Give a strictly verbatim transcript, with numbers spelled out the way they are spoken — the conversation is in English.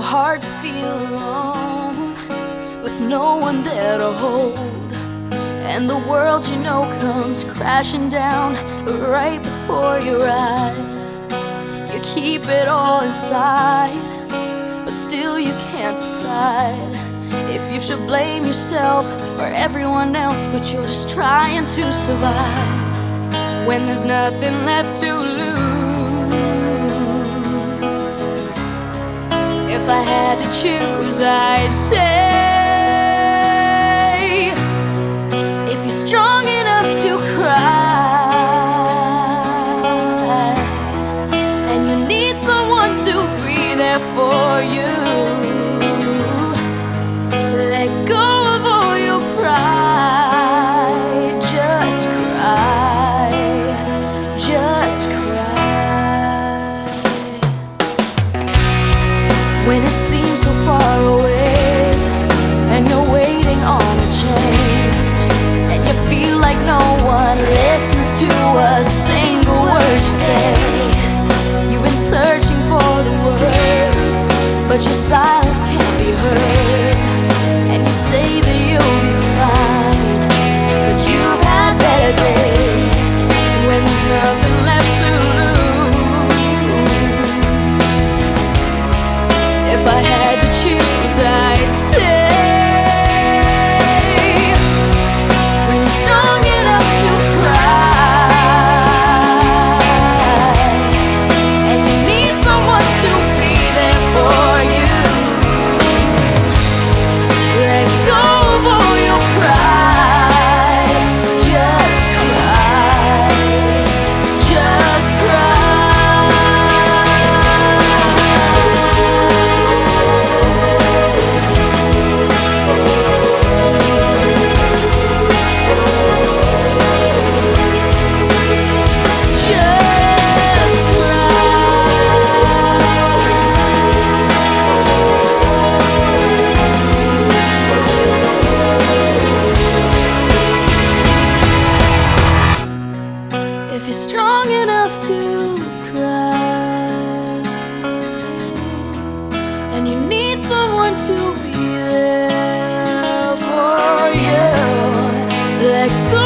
hard to feel alone, with no one there to hold, and the world you know comes crashing down right before your eyes. You keep it all inside, but still you can't decide if you should blame yourself or everyone else, but you're just trying to survive when there's nothing left to lose. If I had to choose, I'd say, if you're strong enough to cry and you need someone to be there for you, let go of all your pride. Just cry, just cry. When it seems so far away and you're waiting on a change, and you feel like no one listens to a single word you say, you've been searching for the words, but your silence can't be heard, and you say that you'll be fine, but you've had better days when there's nothing left to lose. If I had to choose, I'd say, when you're strong enough to cry and you need someone to be there for you, let go of all your pride. Just cry, just if you're strong enough to cry and you need someone to be there for you, let go